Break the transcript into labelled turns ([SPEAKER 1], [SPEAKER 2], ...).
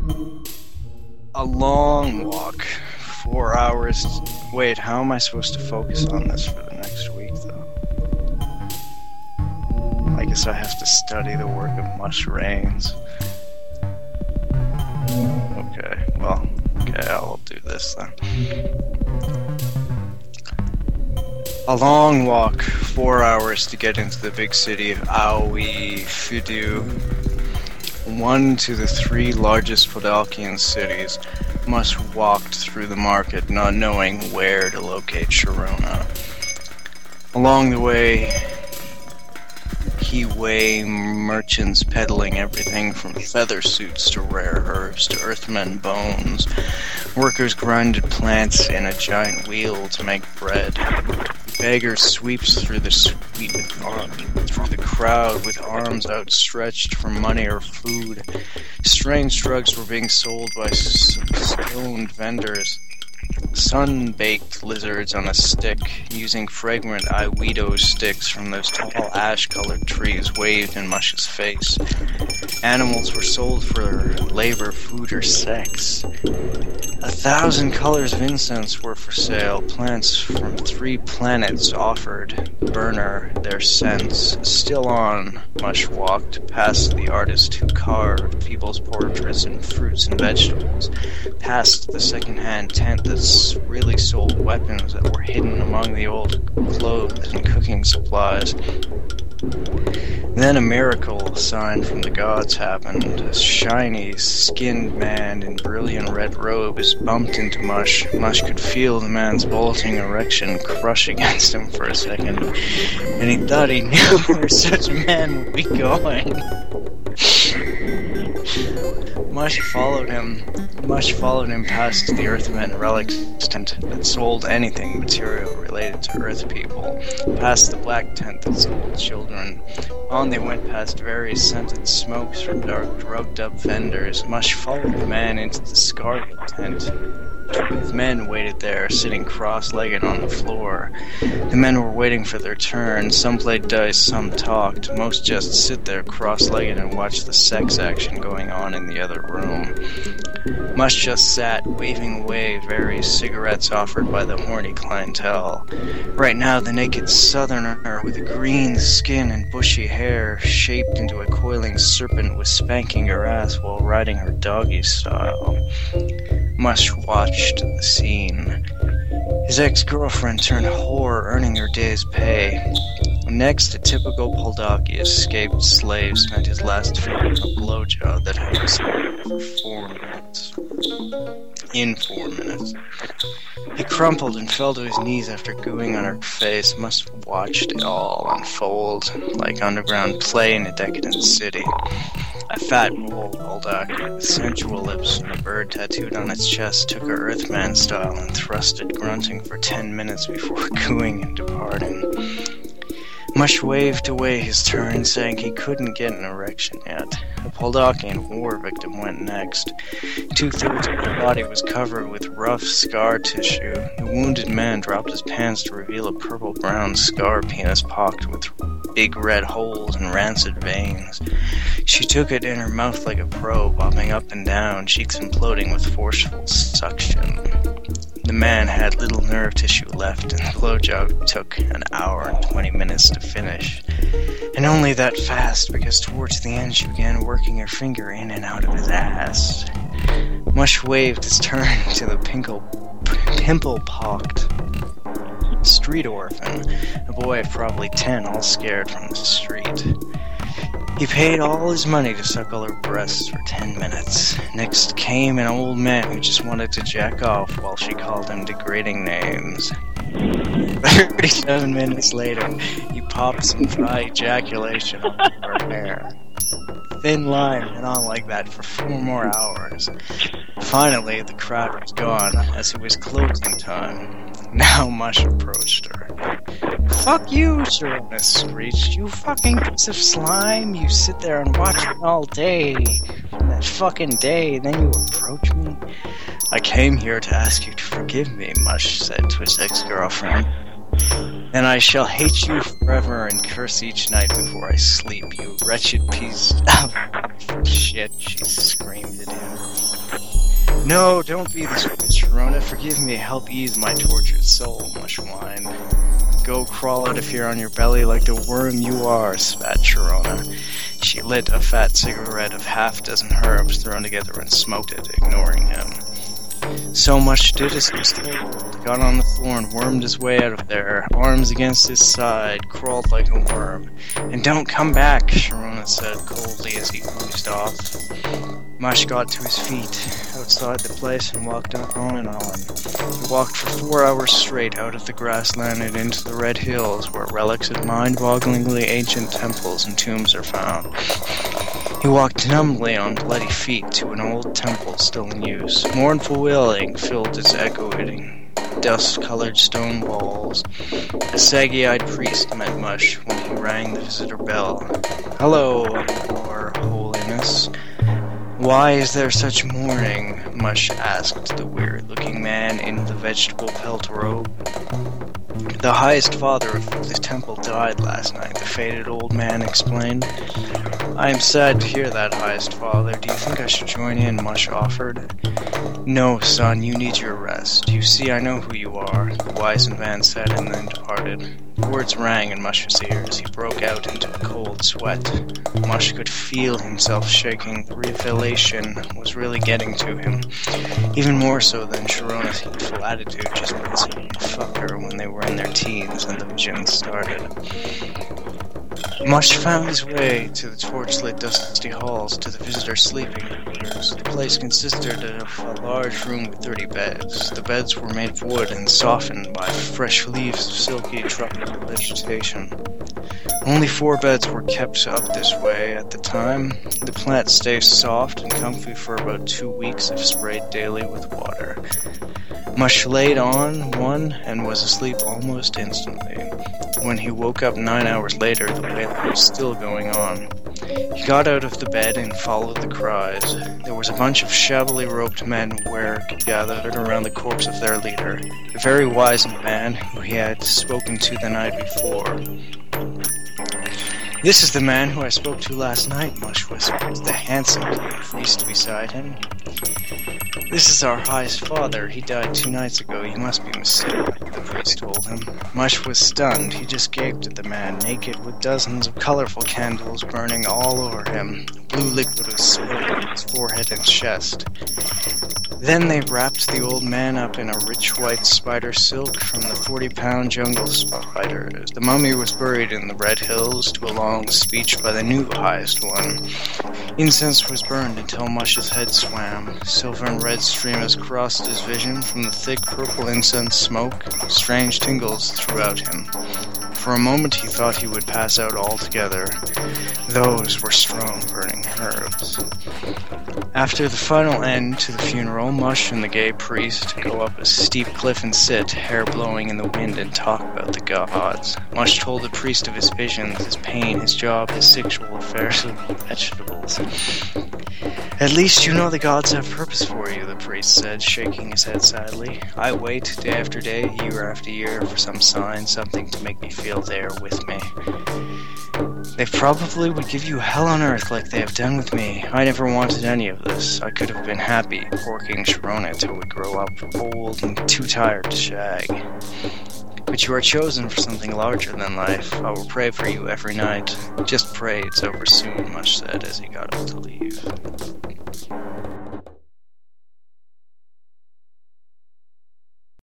[SPEAKER 1] A long walk. 4 hours. Wait, how am I supposed to focus on this for the next week, though? I guess I have to study the work of Mush Rains. Okay, I'll do this then. A long walk, 4 hours to get into the big city of Aoi Fidu, one to the 3 largest Podalkian cities. Mush walked through the market, not knowing where to locate Sharona. Along the way, he weighed merchants peddling everything from feather suits to rare herbs to earthmen bones. Workers grinded plants in a giant wheel to make bread. Beggar sweeps through the crowd with arms outstretched for money or food. Strange drugs were being sold by stoned vendors. Sun-baked lizards on a stick, using fragrant Iwedo sticks from those tall ash-colored trees waved in Mush's face. Animals were sold for labor, food, or sex. 1,000 colors of incense were for sale. Plants from 3 planets offered Burner their scents. Still on, Mush walked past the artist who carved people's portraits and fruits and vegetables, past the second-hand tent that really sold weapons that were hidden among the old clothes and cooking supplies. Then a miracle sign from the gods happened. A shiny, skinned man in brilliant red robes bumped into Mush. Mush could feel the man's bolting erection crush against him for a second, and he thought he knew where such a man would be going. Mush followed him past the Earthmen relics tent that sold anything material related to Earth people, past the black tent that sold children. On they went past various scented smokes from dark, drugged-up vendors. Mush followed the man into the Scarlet tent. 2 men waited there, sitting cross-legged on the floor. The men were waiting for their turn. Some played dice, some talked. Most just sit there cross-legged and watch the sex action going on in the other room. Mush just sat, waving away various cigarettes offered by the horny clientele. Right now, the naked southerner with green skin and bushy hair, shaped into a coiling serpent, was spanking her ass while riding her doggy style. Mush watched the scene. His ex-girlfriend turned whore, earning her day's pay. Next, a typical Poldaki escaped slave spent his last fee on a blowjob that had him for 4 minutes. In 4 minutes. He crumpled and fell to his knees after gooing on her face. Mush watched it all unfold, like underground play in a decadent city. A fat, bold Poldak with sensual lips and a bird tattooed on its chest took her Earthman style and thrusted, grunting for 10 minutes before cooing and departing. Mush waved away his turn, saying he couldn't get an erection yet. A Poldakian war victim went next. 2/3 of her body was covered with rough scar tissue. The wounded man dropped his pants to reveal a purple-brown scar penis pocked with big red holes and rancid veins. She took it in her mouth like a pro, bobbing up and down, cheeks imploding with forceful suction. The man had little nerve tissue left, and the blowjob took an hour and 20 minutes to finish. And only that fast, because towards the end she began working her finger in and out of his ass. Mush waved his turn to the pimple-pocked street orphan, a boy of probably 10, all scared from the street. He paid all his money to suckle her breasts for 10 minutes. Next came an old man who just wanted to jack off while she called him degrading names. 37 minutes later, he popped some dry ejaculation on her hair. Thin line went on like that for 4 more hours. Finally, the crowd was gone, as it was closing time. Now Mush approached her. "Fuck you," Sharona screeched. "You fucking piece of slime. You sit there and watch me all day. That fucking day, then you approach me?" "I came here to ask you to forgive me," Mush said to his ex-girlfriend. "And I shall hate you forever and curse each night before I sleep, you wretched piece of shit," she screamed at him. No, don't be this way, Sharona. Forgive me, help ease my tortured soul, Mush whined. Go crawl out of here on your belly like the worm you are, spat Sharona. She lit a fat cigarette of half-dozen herbs thrown together and smoked it, ignoring him. So Mush did as he was told, got on the floor and wormed his way out of there, arms against his side, crawled like a worm. And don't come back, Sharona said coldly as he oozed off. Mush got to his feet outside the place and walked on and on. He walked for 4 hours straight out of the grassland and into the Red Hills, where relics of mind-bogglingly ancient temples and tombs are found. He walked numbly on bloody feet to an old temple still in use. Mournful wailing filled its echoing, dust-colored stone walls. A saggy-eyed priest met Mush when he rang the visitor bell. "Hello, Your Holiness. Why is there such mourning?" Mush asked the weird-looking man in the vegetable pelt robe. "The highest father of the temple died last night," the faded old man explained. "I am sad to hear that, highest father. Do you think I should join in?" Mush offered. "No, son, you need your rest. You see, I know who you are," the wizened man said, and then departed. The words rang in Mush's ears. He broke out into a cold sweat. Mush could feel himself shaking. The revelation was really getting to him. Even more so than Sharona's hateful attitude just because he didn't fuck her when they were in their teens and the visions started. Mush found his way to the torchlit dusty halls, to the visitor sleeping quarters. The place consisted of a large room with 30 beds. The beds were made of wood and softened by fresh leaves of silky tropical vegetation. Only 4 beds were kept up this way at the time. The plant stays soft and comfy for about 2 weeks if sprayed daily with water. Mush laid on one and was asleep almost instantly. When he woke up 9 hours later, the wailing was still going on. He got out of the bed and followed the cries. There was a bunch of shabbily robed men gathered around the corpse of their leader, a very wise man who he had spoken to the night before. "This is the man who I spoke to last night," Mush whispered, the handsome priest beside him. "This is our highest father. He died 2 nights ago. You must be mistaken," the priest told him. Mush was stunned. He just gaped at the man, naked with dozens of colorful candles burning all over him. Blue liquid was spilled on his forehead and chest. Then they wrapped the old man up in a rich white spider silk from the 40-pound jungle spiders. The mummy was buried in the Red Hills to a long speech by the new highest one. Incense was burned until Mush's head swam. Silver and red streamers crossed his vision from the thick purple incense smoke. Strange tingles throughout him. For a moment he thought he would pass out altogether. Those were strong burning herbs. After the final end to the funeral, Mush and the gay priest go up a steep cliff and sit, hair blowing in the wind, and talk about the gods. Mush told the priest of his visions, his pain, his job, his sexual affairs with vegetables. "At least you know the gods have purpose for you," the priest said, shaking his head sadly. "I wait day after day, year after year, for some sign, something to make me feel they are with me. They probably would give you hell on earth like they have done with me. I never wanted any of this. I could have been happy porking Sharona till we grow up, old and too tired to shag. But you are chosen for something larger than life. I will pray for you every night. Just pray it's over soon," Mush said as he got up to leave.